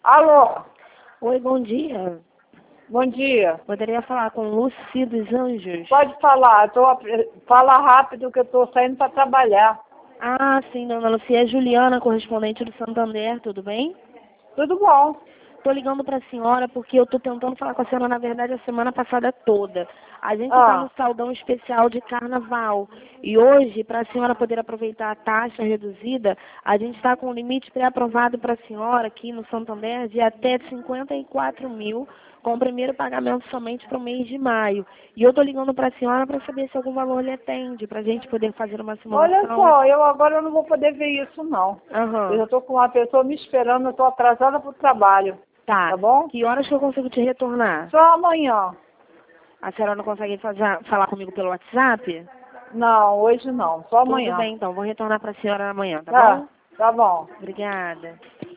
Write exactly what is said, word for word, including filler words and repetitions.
Alô, Oi, bom dia. bom dia. Poderia falar com Lucy dos Anjos? Pode falar, tô, fala rápido que eu estou saindo para trabalhar. Ah, sim, dona Lucy. É Juliana, correspondente do Santander, tudo bem? Tudo bom? Tô ligando para a senhora porque eu tô tentando falar com a senhora, na verdade, a semana passada toda. A gente está Ah, no saldão especial de carnaval. E hoje, para a senhora poder aproveitar a taxa reduzida, a gente está com um limite pré-aprovado para a senhora aqui no Santander de até cinquenta e quatro mil, com o primeiro pagamento somente para o mês de maio. E eu tô ligando para a senhora para saber se algum valor lhe atende, para a gente poder fazer uma olha simulação. só, eu agora não vou poder ver isso não. Eu Aham. já estou com uma pessoa me esperando, eu estou atrasada para o trabalho. Tá. Tá bom? Que horas que eu consigo te retornar? Só amanhã. A senhora não consegue fazer, falar comigo pelo WhatsApp? Não, hoje não, só Tudo amanhã. bem, então. Vou retornar para a senhora amanhã, tá Tá, bom? tá bom. Obrigada.